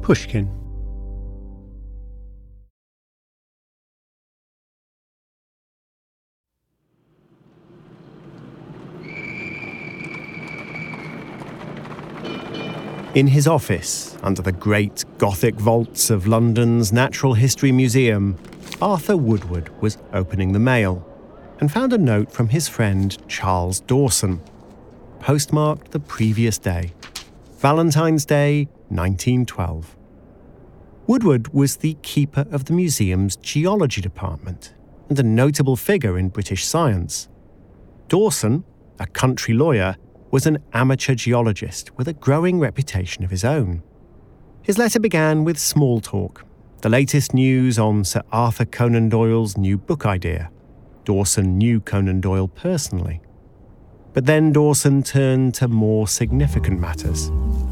Pushkin. In his office, under the great Gothic vaults of London's Natural History Museum, Arthur Woodward was opening the mail and found a note from his friend Charles Dawson, postmarked the previous day, Valentine's Day, 1912. Woodward was the keeper of the museum's geology department and a notable figure in British science. Dawson, a country lawyer, was an amateur geologist with a growing reputation of his own. His letter began with small talk, the latest news on Sir Arthur Conan Doyle's new book idea. Dawson knew Conan Doyle personally. But then Dawson turned to more significant matters.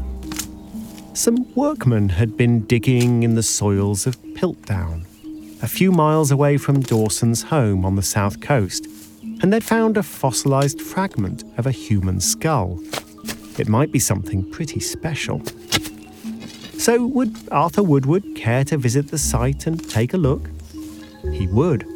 Some workmen had been digging in the soils of Piltdown, a few miles away from Dawson's home on the south coast, and they'd found a fossilized fragment of a human skull. It might be something pretty special. So would Arthur Woodward care to visit the site and take a look? He would.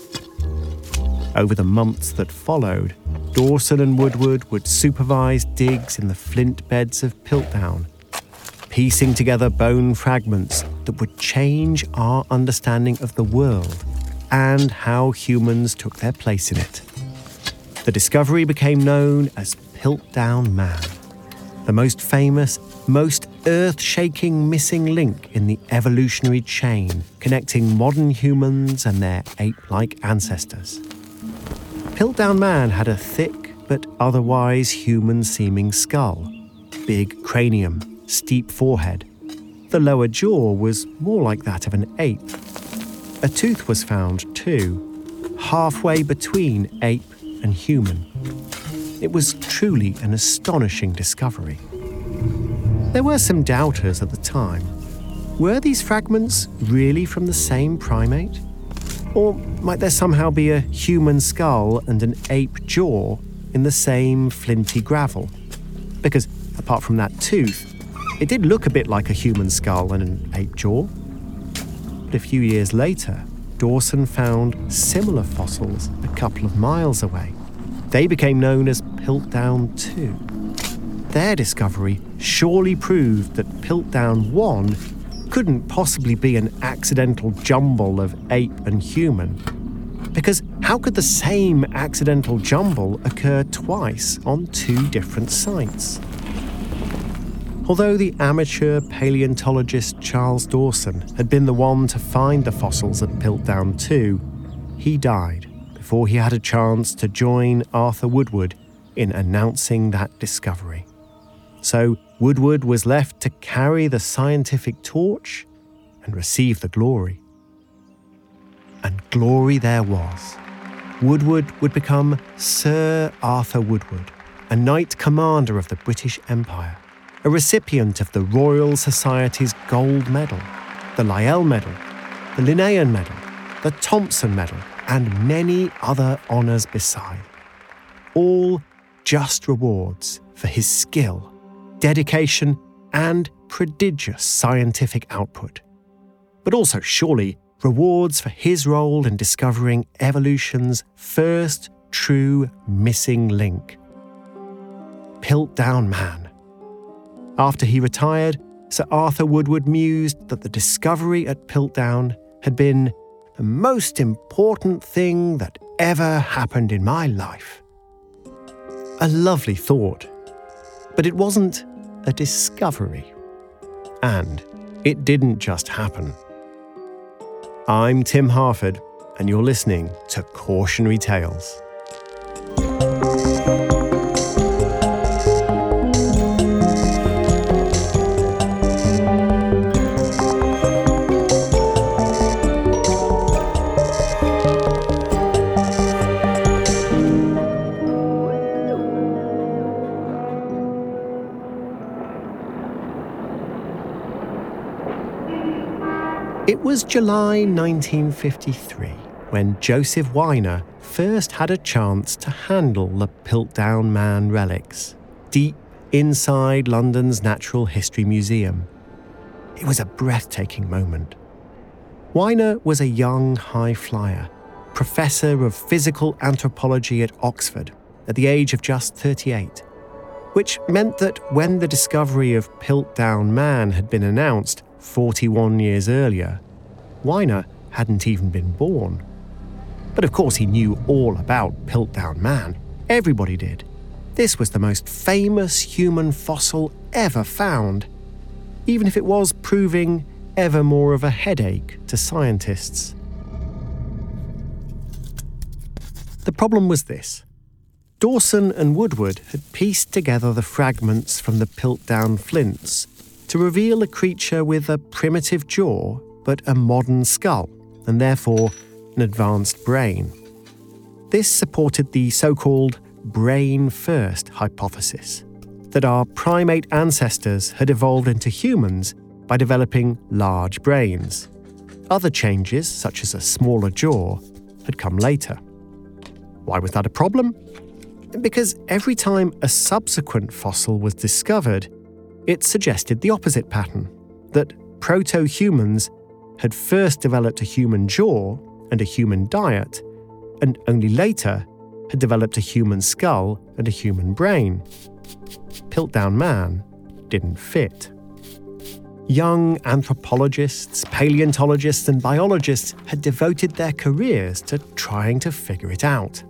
Over the months that followed, Dawson and Woodward would supervise digs in the flint beds of Piltdown, piecing together bone fragments that would change our understanding of the world and how humans took their place in it. The discovery became known as Piltdown Man, the most famous, most earth-shaking missing link in the evolutionary chain connecting modern humans and their ape-like ancestors. Piltdown Man had a thick but otherwise human-seeming skull, big cranium, steep forehead. The lower jaw was more like that of an ape. A tooth was found, too, halfway between ape and human. It was truly an astonishing discovery. There were some doubters at the time. Were these fragments really from the same primate? Or might there somehow be a human skull and an ape jaw in the same flinty gravel? Because, apart from that tooth, it did look a bit like a human skull and an ape jaw. But a few years later, Dawson found similar fossils a couple of miles away. They became known as Piltdown 2. Their discovery surely proved that Piltdown 1 couldn't possibly be an accidental jumble of ape and human. Because how could the same accidental jumble occur twice on two different sites? Although the amateur paleontologist Charles Dawson had been the one to find the fossils at Piltdown 2, he died before he had a chance to join Arthur Woodward in announcing that discovery. So Woodward was left to carry the scientific torch and receive the glory. And glory there was. Woodward would become Sir Arthur Woodward, a Knight Commander of the British Empire, a recipient of the Royal Society's Gold Medal, the Lyell Medal, the Linnaean Medal, the Thompson Medal, and many other honours beside. All just rewards for his skill, dedication, and prodigious scientific output. But also, surely, rewards for his role in discovering evolution's first true missing link. Piltdown Man. After he retired, Sir Arthur Woodward mused that the discovery at Piltdown had been the most important thing that ever happened in my life. A lovely thought, but it wasn't a discovery. And it didn't just happen. I'm Tim Harford, and you're listening to Cautionary Tales. It was July 1953 when Joseph Weiner first had a chance to handle the Piltdown Man relics, deep inside London's Natural History Museum. It was a breathtaking moment. Weiner was a young high flyer, professor of physical anthropology at Oxford at the age of just 38, which meant that when the discovery of Piltdown Man had been announced 41 years earlier, Weiner hadn't even been born. But of course he knew all about Piltdown Man. Everybody did. This was the most famous human fossil ever found, even if it was proving ever more of a headache to scientists. The problem was this. Dawson and Woodward had pieced together the fragments from the Piltdown flints to reveal a creature with a primitive jaw but a modern skull, and therefore an advanced brain. This supported the so-called brain-first hypothesis, that our primate ancestors had evolved into humans by developing large brains. Other changes, such as a smaller jaw, had come later. Why was that a problem? Because every time a subsequent fossil was discovered, it suggested the opposite pattern, that proto-humans had first developed a human jaw and a human diet, and only later had developed a human skull and a human brain. Piltdown Man didn't fit. Young anthropologists, paleontologists, and biologists had devoted their careers to trying to figure it out.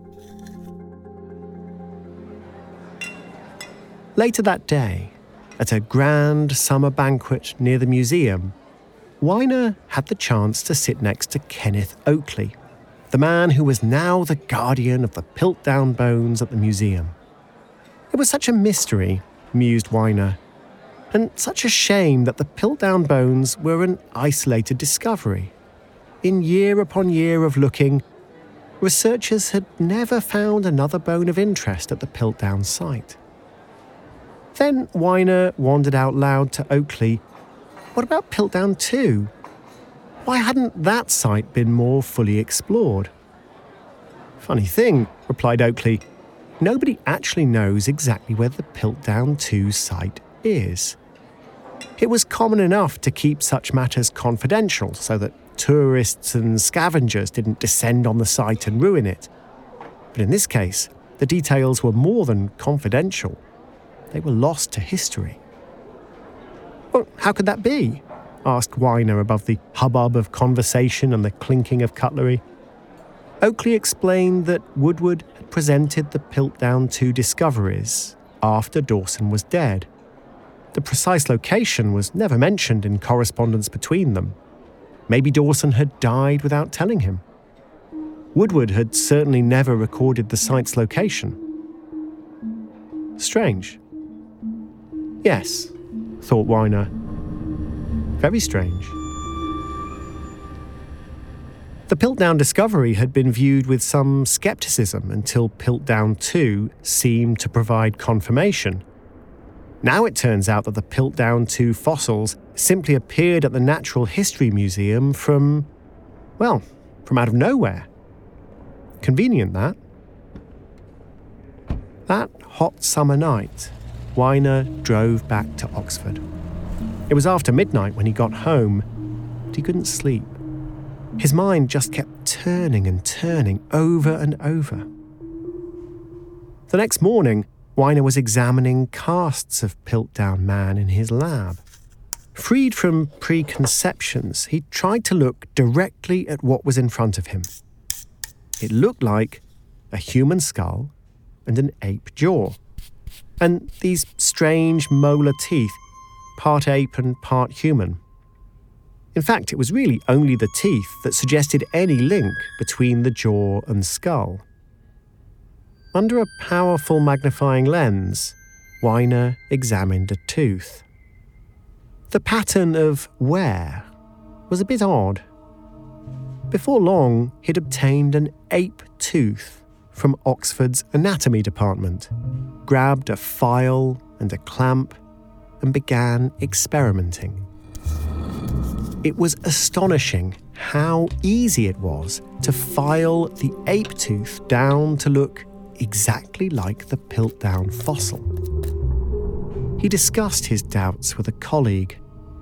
Later that day, at a grand summer banquet near the museum, Weiner had the chance to sit next to Kenneth Oakley, the man who was now the guardian of the Piltdown bones at the museum. It was such a mystery, mused Weiner, and such a shame that the Piltdown bones were an isolated discovery. In year upon year of looking, researchers had never found another bone of interest at the Piltdown site. Then Weiner wondered out loud to Oakley, what about Piltdown 2? Why hadn't that site been more fully explored? Funny thing, replied Oakley, nobody actually knows exactly where the Piltdown 2 site is. It was common enough to keep such matters confidential so that tourists and scavengers didn't descend on the site and ruin it. But in this case, the details were more than confidential. They were lost to history. Well, how could that be? Asked Weiner above the hubbub of conversation and the clinking of cutlery. Oakley explained that Woodward had presented the Piltdown 2 discoveries after Dawson was dead. The precise location was never mentioned in correspondence between them. Maybe Dawson had died without telling him. Woodward had certainly never recorded the site's location. Strange. Yes, thought Weiner. Very strange. The Piltdown discovery had been viewed with some skepticism until Piltdown 2 seemed to provide confirmation. Now it turns out that the Piltdown 2 fossils simply appeared at the Natural History Museum from out of nowhere. Convenient, that. That hot summer night, Weiner drove back to Oxford. It was after midnight when he got home, but he couldn't sleep. His mind just kept turning and turning over and over. The next morning, Weiner was examining casts of Piltdown Man in his lab. Freed from preconceptions, he tried to look directly at what was in front of him. It looked like a human skull and an ape jaw, and these strange molar teeth, part ape and part human. In fact, it was really only the teeth that suggested any link between the jaw and skull. Under a powerful magnifying lens, Weiner examined a tooth. The pattern of wear was a bit odd. Before long, he'd obtained an ape tooth from Oxford's anatomy department, grabbed a file and a clamp, and began experimenting. It was astonishing how easy it was to file the ape tooth down to look exactly like the Piltdown fossil. He discussed his doubts with a colleague.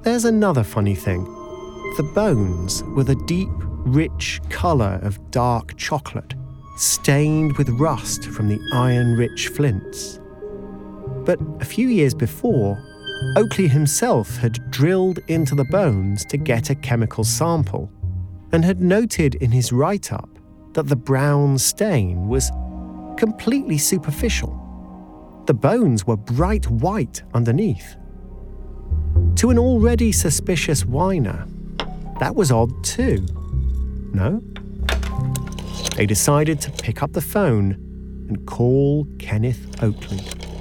there's another funny thing. The bones were the deep, rich colour of dark chocolate, stained with rust from the iron-rich flints. But a few years before, Oakley himself had drilled into the bones to get a chemical sample and had noted in his write-up that the brown stain was completely superficial. The bones were bright white underneath. To an already suspicious Weiner, that was odd too. No? They decided to pick up the phone and call Kenneth Oakley.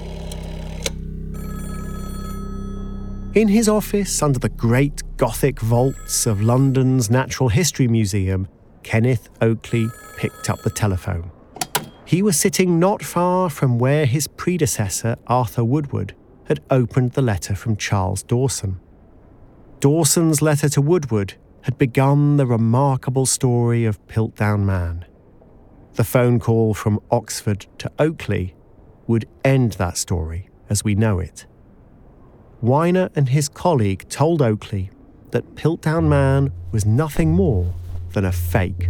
In his office under the great Gothic vaults of London's Natural History Museum, Kenneth Oakley picked up the telephone. He was sitting not far from where his predecessor, Arthur Woodward, had opened the letter from Charles Dawson. Dawson's letter to Woodward had begun the remarkable story of Piltdown Man. The phone call from Oxford to Oakley would end that story as we know it. Weiner and his colleague told Oakley that Piltdown Man was nothing more than a fake.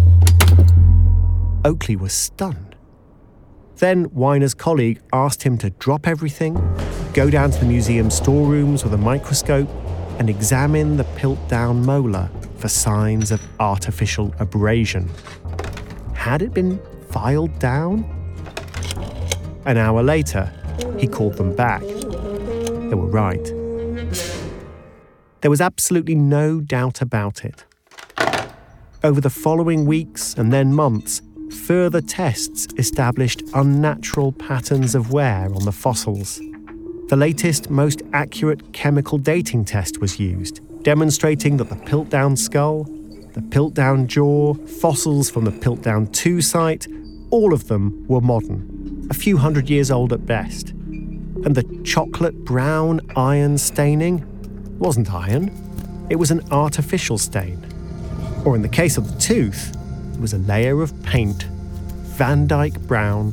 Oakley was stunned. Then Weiner's colleague asked him to drop everything, go down to the museum storerooms with a microscope, and examine the Piltdown molar for signs of artificial abrasion. Had it been filed down? An hour later, he called them back. They were right. There was absolutely no doubt about it. Over the following weeks and then months, further tests established unnatural patterns of wear on the fossils. The latest, most accurate chemical dating test was used, demonstrating that the Piltdown skull, the Piltdown jaw, fossils from the Piltdown 2 site, all of them were modern, a few hundred years old at best. And the chocolate brown iron staining wasn't iron, it was an artificial stain. Or in the case of the tooth, it was a layer of paint, Van Dyke brown.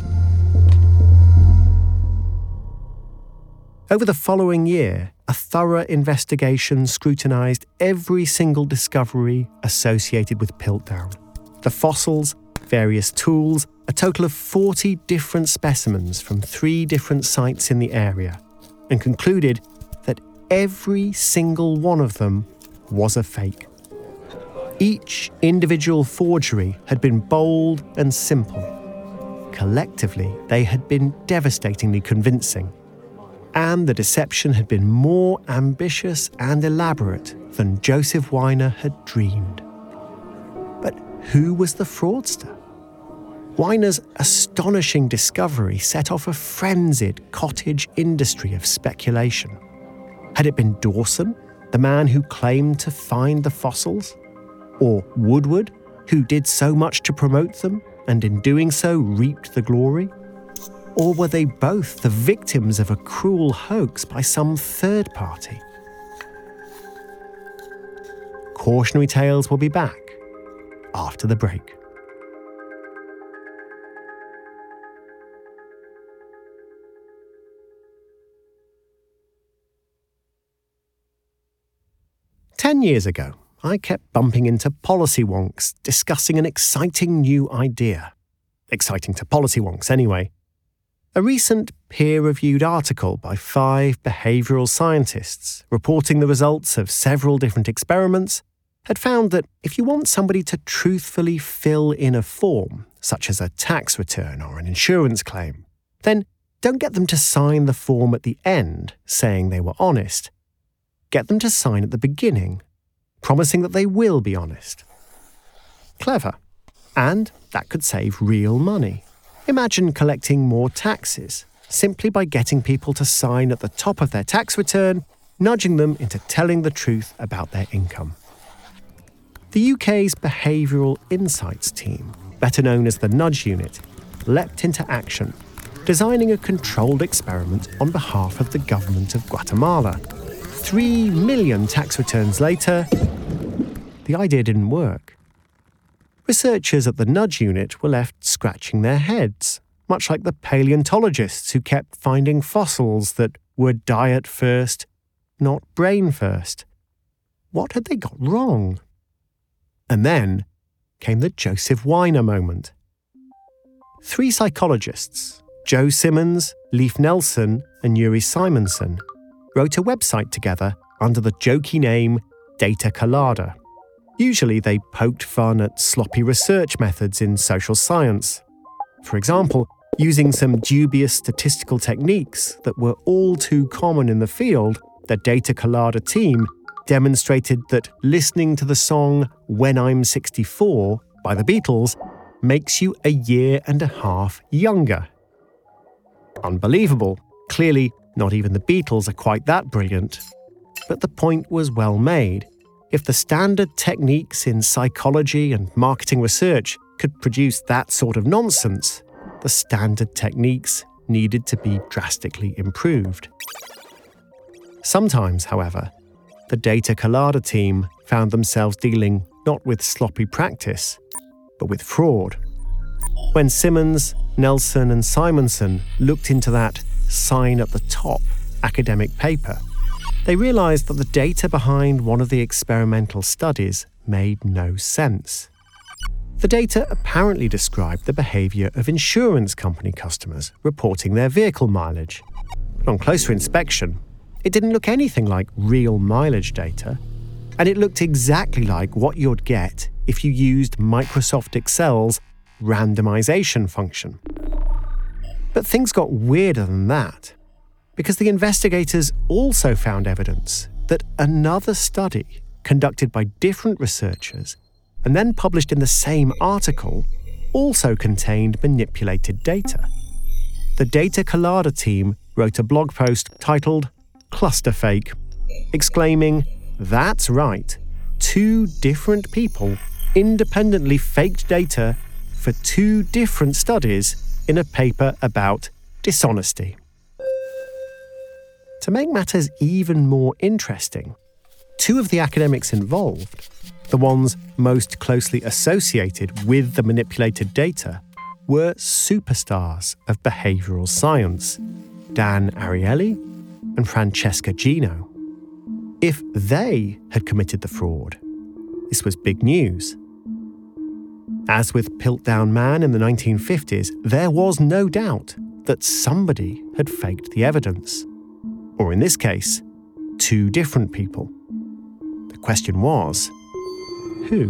Over the following year, a thorough investigation scrutinised every single discovery associated with Piltdown. The fossils, various tools, a total of 40 different specimens from 3 different sites in the area, and concluded that every single one of them was a fake. Each individual forgery had been bold and simple. Collectively, they had been devastatingly convincing. And the deception had been more ambitious and elaborate than Joseph Weiner had dreamed. But who was the fraudster? Weiner's astonishing discovery set off a frenzied cottage industry of speculation. Had it been Dawson, the man who claimed to find the fossils? Or Woodward, who did so much to promote them and in doing so reaped the glory? Or were they both the victims of a cruel hoax by some third party? Cautionary Tales will be back after the break. "10 years ago, I kept bumping into policy wonks discussing an exciting new idea. Exciting to policy wonks, anyway. A recent peer-reviewed article by 5 behavioural scientists reporting the results of several different experiments had found that if you want somebody to truthfully fill in a form, such as a tax return or an insurance claim, then don't get them to sign the form at the end saying they were honest. Get them to sign at the beginning, promising that they will be honest. Clever. And that could save real money. Imagine collecting more taxes simply by getting people to sign at the top of their tax return, nudging them into telling the truth about their income. The UK's Behavioural Insights team, better known as the Nudge Unit, leapt into action, designing a controlled experiment on behalf of the government of Guatemala. 3 million tax returns later, the idea didn't work. Researchers at the Nudge Unit were left scratching their heads, much like the paleontologists who kept finding fossils that would die at first, not brain first. What had they got wrong? And then came the Joseph Weiner moment. 3 psychologists, Joe Simmons, Leif Nelson, and Yuri Simonson, wrote a website together under the jokey name Data Colada. Usually they poked fun at sloppy research methods in social science. For example, using some dubious statistical techniques that were all too common in the field, the Data Colada team demonstrated that listening to the song When I'm 64 by the Beatles makes you a year and a half younger. Unbelievable. Clearly, not even the Beatles are quite that brilliant. But the point was well made. If the standard techniques in psychology and marketing research could produce that sort of nonsense, the standard techniques needed to be drastically improved. Sometimes, however, the Data Colada team found themselves dealing not with sloppy practice, but with fraud. When Simmons, Nelson, and Simonson looked into that sign at the top academic paper, they realized that the data behind one of the experimental studies made no sense. The data apparently described the behavior of insurance company customers reporting their vehicle mileage. But on closer inspection, it didn't look anything like real mileage data, and it looked exactly like what you'd get if you used Microsoft Excel's randomization function. But things got weirder than that, because the investigators also found evidence that another study conducted by different researchers and then published in the same article also contained manipulated data. The Data Colada team wrote a blog post titled Clusterfake, exclaiming, "That's right, 2 different people independently faked data for 2 different studies in a paper about dishonesty." To make matters even more interesting, 2 of the academics involved, the ones most closely associated with the manipulated data, were superstars of behavioral science, Dan Ariely and Francesca Gino. If they had committed the fraud, this was big news. As with Piltdown Man in the 1950s, there was no doubt that somebody had faked the evidence. Or in this case, 2 different people. The question was, who?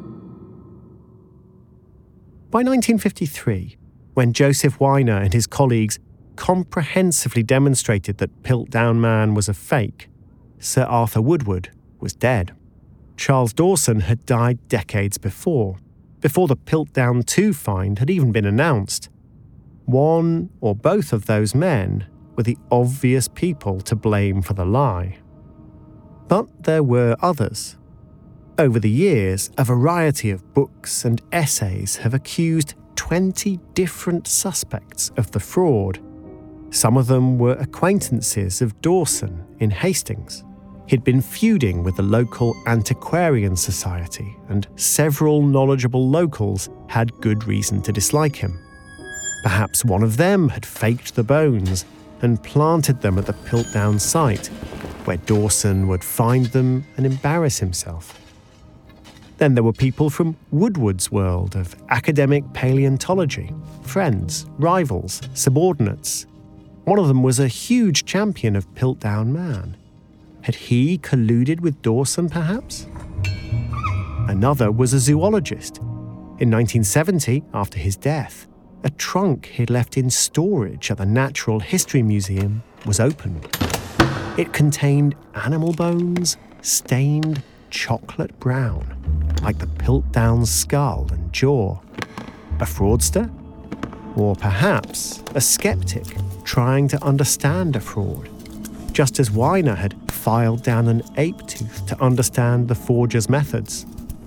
By 1953, when Joseph Weiner and his colleagues comprehensively demonstrated that Piltdown Man was a fake, Sir Arthur Woodward was dead. Charles Dawson had died decades before the Piltdown 2 find had even been announced. One or both of those men were the obvious people to blame for the lie. But there were others. Over the years, a variety of books and essays have accused 20 different suspects of the fraud. Some of them were acquaintances of Dawson in Hastings. He'd been feuding with the local antiquarian society, and several knowledgeable locals had good reason to dislike him. Perhaps one of them had faked the bones and planted them at the Piltdown site, where Dawson would find them and embarrass himself. Then there were people from Woodward's world of academic paleontology, friends, rivals, subordinates. One of them was a huge champion of Piltdown Man. Had he colluded with Dawson, perhaps? Another was a zoologist. In 1970, after his death, a trunk he'd left in storage at the Natural History Museum was opened. It contained animal bones, stained chocolate brown, like the Piltdown skull and jaw. A fraudster? Or perhaps a skeptic trying to understand a fraud, just as Weiner had filed down an ape tooth to understand the forger's methods.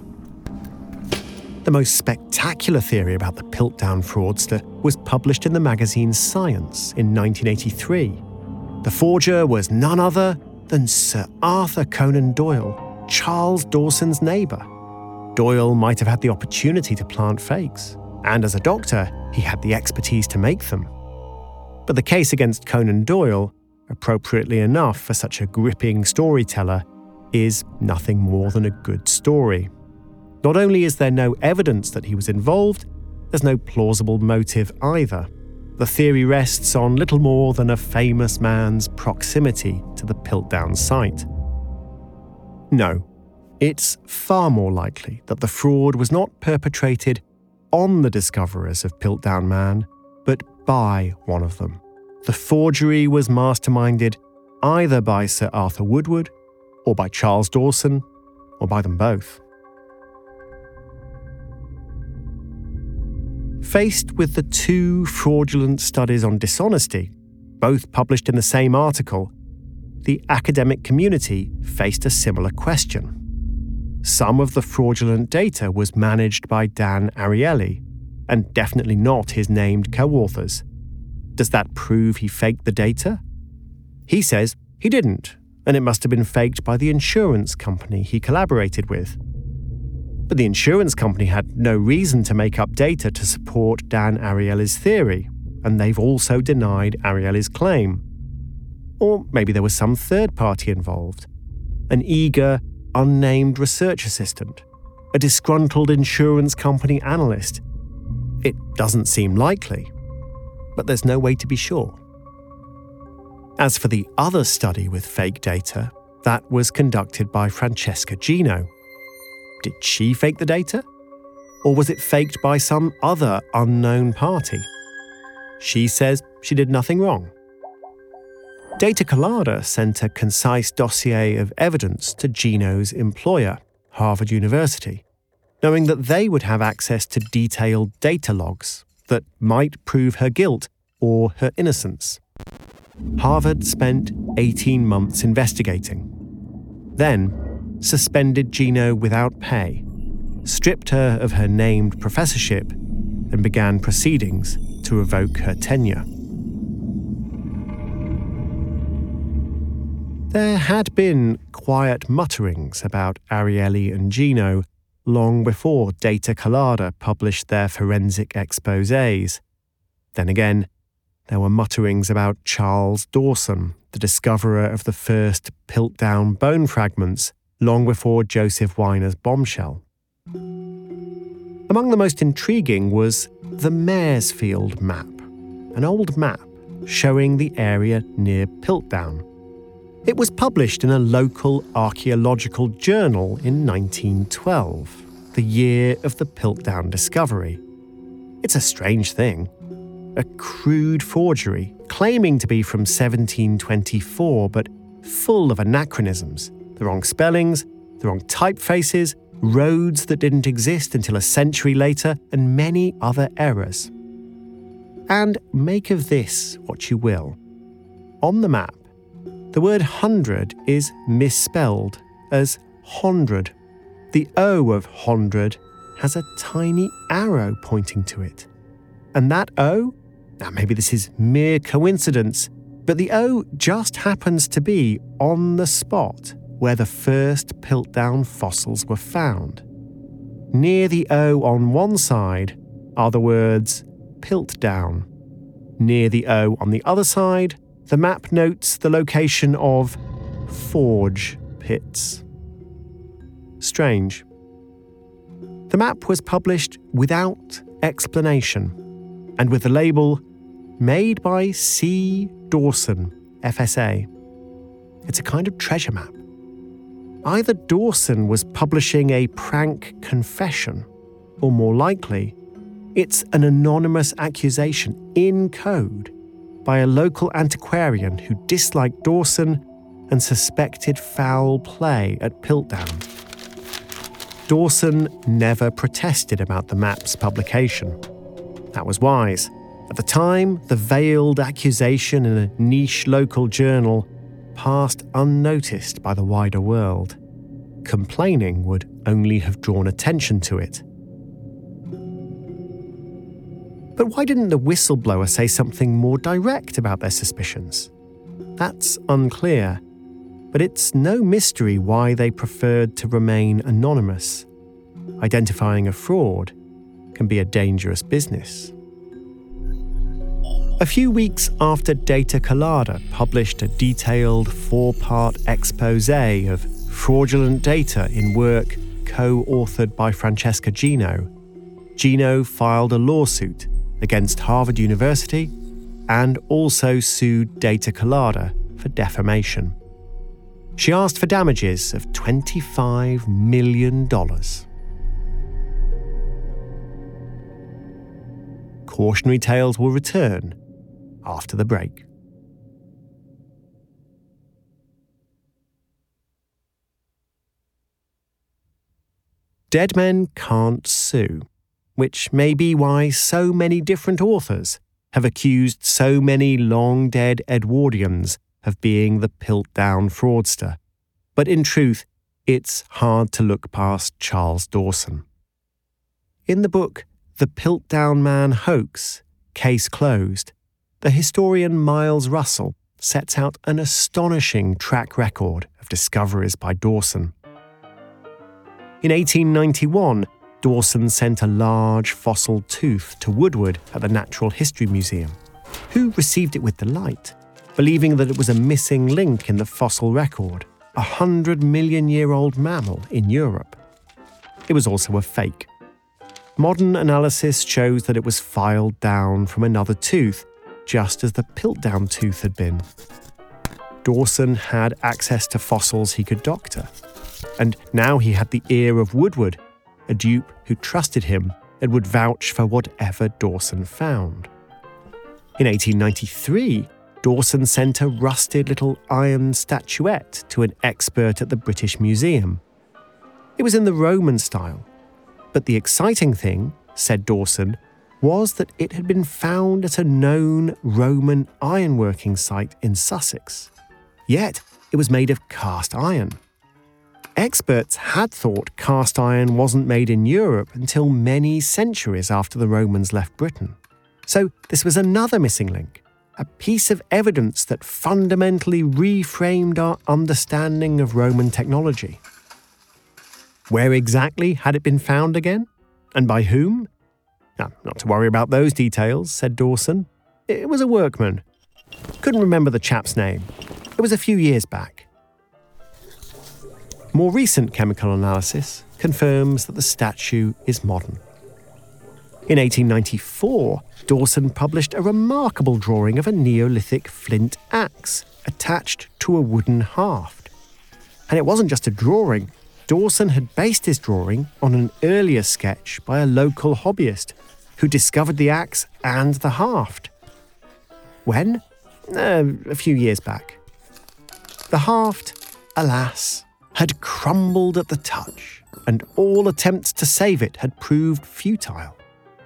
The most spectacular theory about the Piltdown fraudster was published in the magazine Science in 1983. The forger was none other than Sir Arthur Conan Doyle, Charles Dawson's neighbour. Doyle might have had the opportunity to plant fakes, and as a doctor, he had the expertise to make them. But the case against Conan Doyle appropriately enough for such a gripping storyteller, is nothing more than a good story. Not only is there no evidence that he was involved, there's no plausible motive either. The theory rests on little more than a famous man's proximity to the Piltdown site. No, it's far more likely that the fraud was not perpetrated on the discoverers of Piltdown Man, but by one of them. The forgery was masterminded either by Sir Arthur Woodward, or by Charles Dawson, or by them both. Faced with the two fraudulent studies on dishonesty, both published in the same article, the academic community faced a similar question. Some of the fraudulent data was managed by Dan Ariely, and definitely not his named co-authors. Does that prove he faked the data? He says he didn't, and it must have been faked by the insurance company he collaborated with. But the insurance company had no reason to make up data to support Dan Ariely's theory, and they've also denied Ariely's claim. Or maybe there was some third party involved. An eager, unnamed research assistant, a disgruntled insurance company analyst. It doesn't seem likely, but there's no way to be sure. As for the other study with fake data, that was conducted by Francesca Gino. Did she fake the data? Or was it faked by some other unknown party? She says she did nothing wrong. Data Colada sent a concise dossier of evidence to Gino's employer, Harvard University, knowing that they would have access to detailed data logs that might prove her guilt or her innocence. Harvard spent 18 months investigating. Then suspended Gino without pay, stripped her of her named professorship, and began proceedings to revoke her tenure. There had been quiet mutterings about Ariely and Gino long before Data Colada published their forensic exposés. Then again, there were mutterings about Charles Dawson, the discoverer of the first Piltdown bone fragments, long before Joseph Weiner's bombshell. Among the most intriguing was the Maresfield map, an old map showing the area near Piltdown. It was published in a local archaeological journal in 1912, the year of the Piltdown discovery. It's a strange thing. A crude forgery, claiming to be from 1724, but full of anachronisms. The wrong spellings, the wrong typefaces, roads that didn't exist until a century later, and many other errors. And make of this what you will. On the map, the word 100 is misspelled as hondred. The O of hondred has a tiny arrow pointing to it. And that O, now maybe this is mere coincidence, but the O just happens to be on the spot where the first Piltdown fossils were found. Near the O on one side are the words Piltdown. Near the O on the other side, the map notes the location of Forge Pits. Strange. The map was published without explanation, and with the label Made by C. Dawson, FSA. It's a kind of treasure map. Either Dawson was publishing a prank confession, or more likely, it's an anonymous accusation in code by a local antiquarian who disliked Dawson and suspected foul play at Piltdown. Dawson never protested about the map's publication. That was wise. At the time, the veiled accusation in a niche local journal passed unnoticed by the wider world. Complaining would only have drawn attention to it. But why didn't the whistleblower say something more direct about their suspicions? That's unclear, but it's no mystery why they preferred to remain anonymous. Identifying a fraud can be a dangerous business. A few weeks after Data Colada published a detailed 4-part expose of fraudulent data in work co-authored by Francesca Gino, Gino filed a lawsuit against Harvard University and also sued Data Colada for defamation. She asked for damages of $25 million. Cautionary Tales will return after the break. Dead men can't sue, which may be why so many different authors have accused so many long-dead Edwardians of being the Piltdown fraudster. But in truth, it's hard to look past Charles Dawson. In the book The Piltdown Man Hoax, Case Closed, the historian Miles Russell sets out an astonishing track record of discoveries by Dawson. In 1891, Dawson sent a large fossil tooth to Woodward at the Natural History Museum, who received it with delight, believing that it was a missing link in the fossil record, a 100-million-year-old mammal in Europe. It was also a fake. Modern analysis shows that it was filed down from another tooth, just as the Piltdown tooth had been. Dawson had access to fossils he could doctor, and now he had the ear of Woodward, a dupe who trusted him and would vouch for whatever Dawson found. In 1893, Dawson sent a rusted little iron statuette to an expert at the British Museum. It was in the Roman style, but the exciting thing, said Dawson, was that it had been found at a known Roman ironworking site in Sussex. Yet, it was made of cast iron. Experts had thought cast iron wasn't made in Europe until many centuries after the Romans left Britain. So this was another missing link, a piece of evidence that fundamentally reframed our understanding of Roman technology. Where exactly had it been found again? And by whom? Not to worry about those details, said Dawson. It was a workman. Couldn't remember the chap's name. It was a few years back. More recent chemical analysis confirms that the statue is modern. In 1894, Dawson published a remarkable drawing of a Neolithic flint axe attached to a wooden haft. And it wasn't just a drawing. Dawson had based his drawing on an earlier sketch by a local hobbyist who discovered the axe and the haft. When? A few years back. The haft, alas, had crumbled at the touch, and all attempts to save it had proved futile.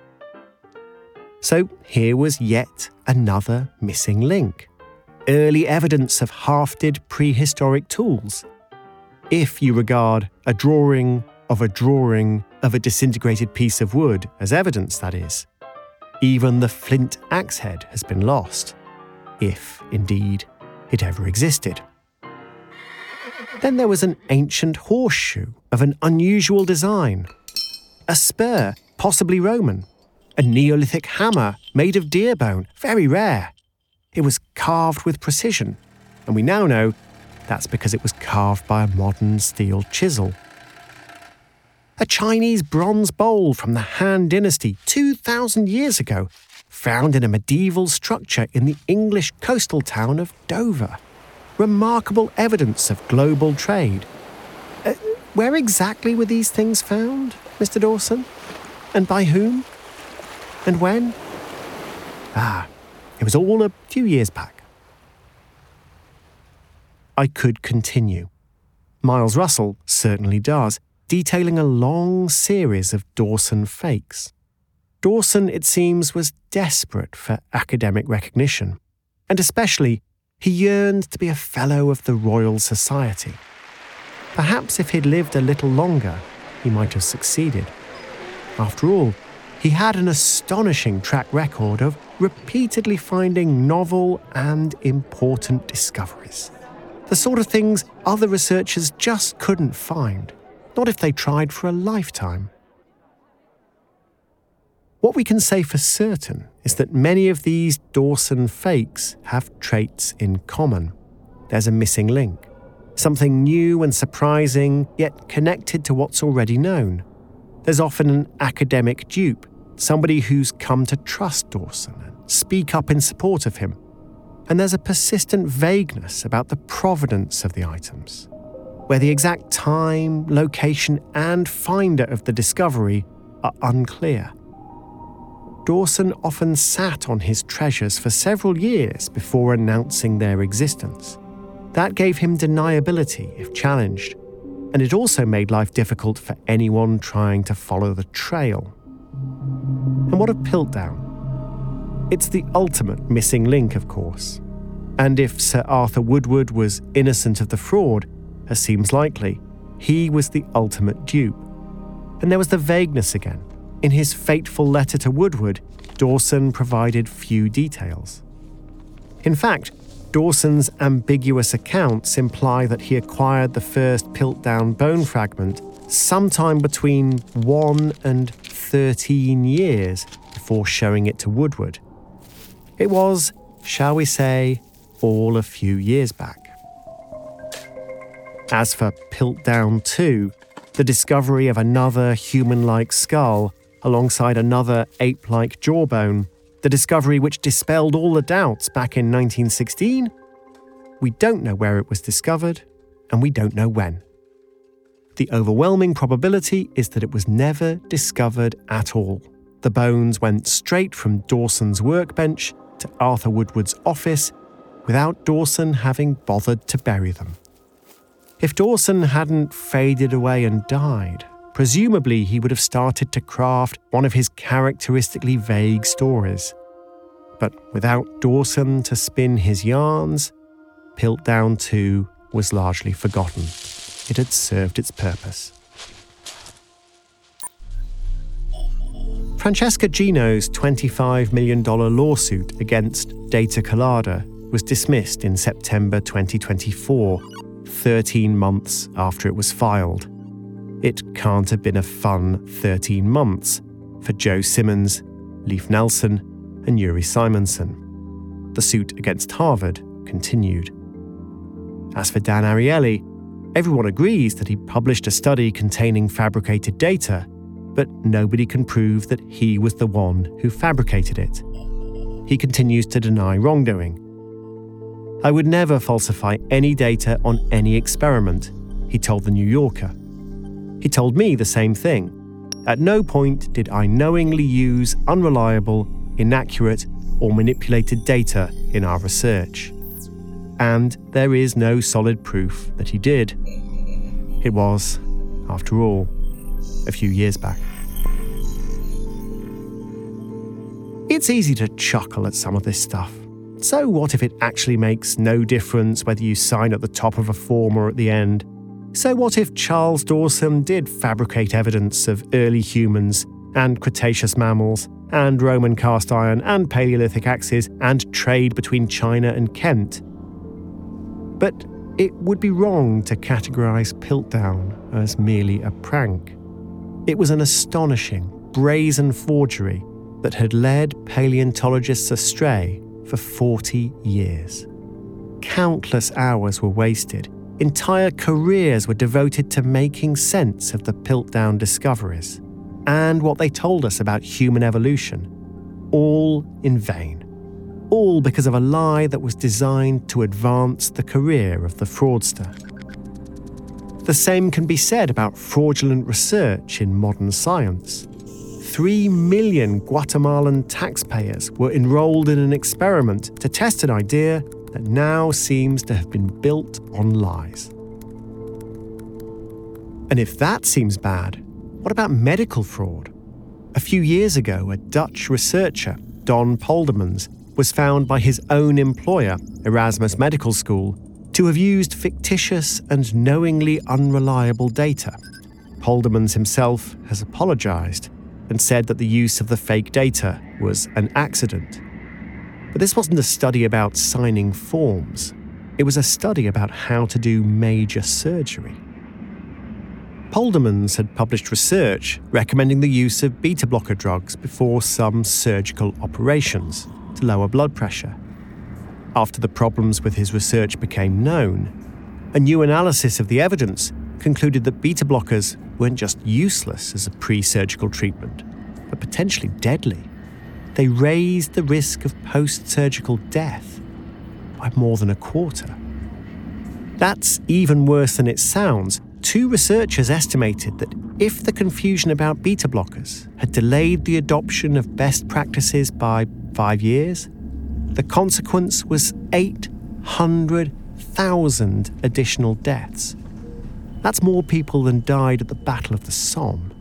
So here was yet another missing link. Early evidence of hafted prehistoric tools. If you regard a drawing of a disintegrated piece of wood as evidence, that is. Even the flint axe head has been lost, if, indeed, it ever existed. Then there was an ancient horseshoe of an unusual design. A spur, possibly Roman. A Neolithic hammer made of deer bone, very rare. It was carved with precision, and we now know that's because it was carved by a modern steel chisel. A Chinese bronze bowl from the Han Dynasty 2,000 years ago, found in a medieval structure in the English coastal town of Dover. Remarkable evidence of global trade. Where exactly were these things found, Mr. Dawson? And by whom? And when? It was all a few years back. I could continue. Miles Russell certainly does, detailing a long series of Dawson fakes. Dawson, it seems, was desperate for academic recognition, and especially, he yearned to be a Fellow of the Royal Society. Perhaps if he'd lived a little longer, he might have succeeded. After all, he had an astonishing track record of repeatedly finding novel and important discoveries. The sort of things other researchers just couldn't find, not if they tried for a lifetime. What we can say for certain is that many of these Dawson fakes have traits in common. There's a missing link, something new and surprising, yet connected to what's already known. There's often an academic dupe, somebody who's come to trust Dawson and speak up in support of him. And there's a persistent vagueness about the provenance of the items, where the exact time, location, and finder of the discovery are unclear. Dawson often sat on his treasures for several years before announcing their existence. That gave him deniability if challenged, and it also made life difficult for anyone trying to follow the trail. And what of Piltdown? It's the ultimate missing link, of course. And if Sir Arthur Woodward was innocent of the fraud, as seems likely, he was the ultimate dupe. And there was the vagueness again. In his fateful letter to Woodward, Dawson provided few details. In fact, Dawson's ambiguous accounts imply that he acquired the first Piltdown bone fragment sometime between 1 and 13 years before showing it to Woodward. It was, shall we say, all a few years back. As for Piltdown 2, the discovery of another human-like skull alongside another ape-like jawbone, the discovery which dispelled all the doubts back in 1916, we don't know where it was discovered, and we don't know when. The overwhelming probability is that it was never discovered at all. The bones went straight from Dawson's workbench to Arthur Woodward's office without Dawson having bothered to bury them. If Dawson hadn't faded away and died, presumably he would have started to craft one of his characteristically vague stories. But without Dawson to spin his yarns, Piltdown 2 was largely forgotten. It had served its purpose. Francesca Gino's $25 million lawsuit against Data Colada was dismissed in September 2024, 13 months after it was filed. It can't have been a fun 13 months for Joe Simmons, Leif Nelson, and Yuri Simonson. The suit against Harvard continued. As for Dan Ariely, everyone agrees that he published a study containing fabricated data, but nobody can prove that he was the one who fabricated it. He continues to deny wrongdoing. "I would never falsify any data on any experiment," he told The New Yorker. He told me the same thing. "At no point did I knowingly use unreliable, inaccurate, or manipulated data in our research." And there is no solid proof that he did. It was, after all, a few years back. It's easy to chuckle at some of this stuff. So what if it actually makes no difference whether you sign at the top of a form or at the end? So what if Charles Dawson did fabricate evidence of early humans and Cretaceous mammals and Roman cast iron and Paleolithic axes and trade between China and Kent? But it would be wrong to categorise Piltdown as merely a prank. It was an astonishing, brazen forgery that had led paleontologists astray for 40 years. Countless hours were wasted. Entire careers were devoted to making sense of the Piltdown discoveries and what they told us about human evolution. All in vain. All because of a lie that was designed to advance the career of the fraudster. The same can be said about fraudulent research in modern science. 3 million Guatemalan taxpayers were enrolled in an experiment to test an idea that now seems to have been built on lies. And if that seems bad, what about medical fraud? A few years ago, a Dutch researcher, Don Poldemans, was found by his own employer, Erasmus Medical School, to have used fictitious and knowingly unreliable data. Poldemans himself has apologised and said that the use of the fake data was an accident. But this wasn't a study about signing forms. It was a study about how to do major surgery. Poldemans had published research recommending the use of beta-blocker drugs before some surgical operations to lower blood pressure. After the problems with his research became known, a new analysis of the evidence concluded that beta-blockers weren't just useless as a pre-surgical treatment, but potentially deadly. They raised the risk of post-surgical death by more than a quarter. That's even worse than it sounds. Two researchers estimated that if the confusion about beta-blockers had delayed the adoption of best practices by 5 years, the consequence was 800,000 additional deaths. That's more people than died at the Battle of the Somme.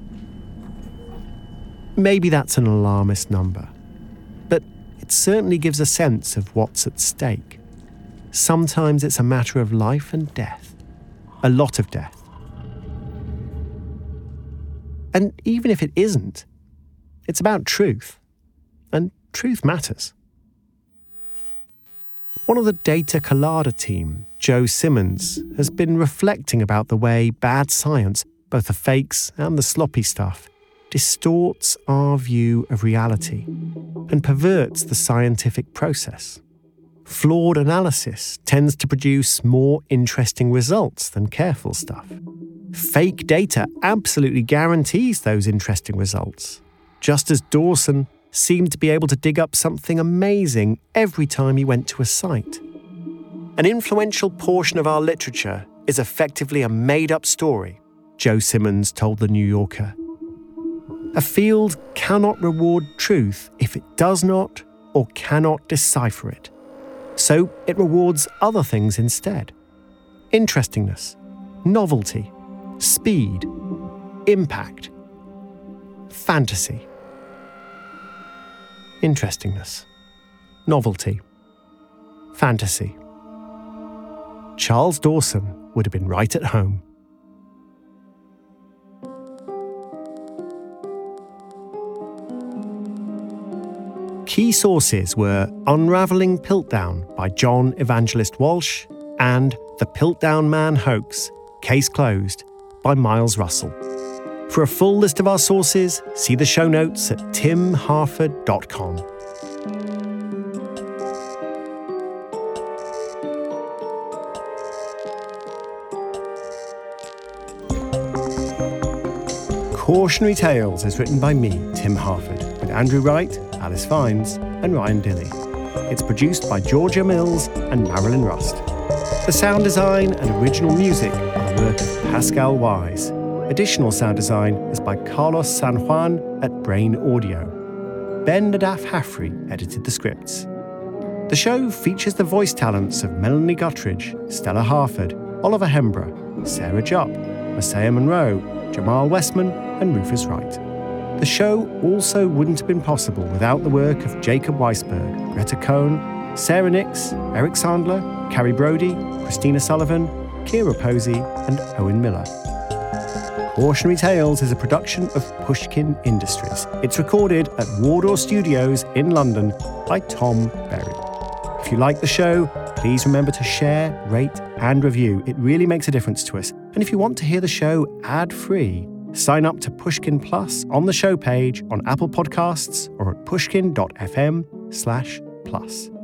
Maybe that's an alarmist number, but it certainly gives a sense of what's at stake. Sometimes it's a matter of life and death, a lot of death. And even if it isn't, it's about truth, and truth matters. One of the Data Colada team, Joe Simmons, has been reflecting about the way bad science, both the fakes and the sloppy stuff, distorts our view of reality and perverts the scientific process. Flawed analysis tends to produce more interesting results than careful stuff. Fake data absolutely guarantees those interesting results, just as Dawson seemed to be able to dig up something amazing every time he went to a site. An influential portion of our literature is effectively a made-up story, Joe Simmons told The New Yorker. A field cannot reward truth if it does not or cannot decipher it. So it rewards other things instead. Interestingness, novelty, speed, impact, fantasy. Interestingness, novelty, fantasy. Charles Dawson would have been right at home. Key sources were Unravelling Piltdown by John Evangelist Walsh and The Piltdown Man Hoax, Case Closed by Miles Russell. For a full list of our sources, see the show notes at timharford.com. Cautionary Tales is written by me, Tim Harford, with Andrew Wright, Alice Fiennes, and Ryan Dilley. It's produced by Georgia Mills and Marilyn Rust. The sound design and original music are the work of Pascal Wise. Additional sound design is by Carlos San Juan at Brain Audio. Ben Nadaf Hafri edited the scripts. The show features the voice talents of Melanie Guttridge, Stella Harford, Oliver Hembrough, Sarah Jupp, Masaya Monroe, Jamal Westman, and Rufus Wright. The show also wouldn't have been possible without the work of Jacob Weisberg, Greta Cohn, Sarah Nix, Eric Sandler, Carrie Brody, Christina Sullivan, Kira Posey, and Owen Miller. Cautionary Tales is a production of Pushkin Industries. It's recorded at Wardour Studios in London by Tom Berry. If you like the show, please remember to share, rate, and review. It really makes a difference to us. And if you want to hear the show ad-free, sign up to Pushkin Plus on the show page on Apple Podcasts or at pushkin.fm/plus.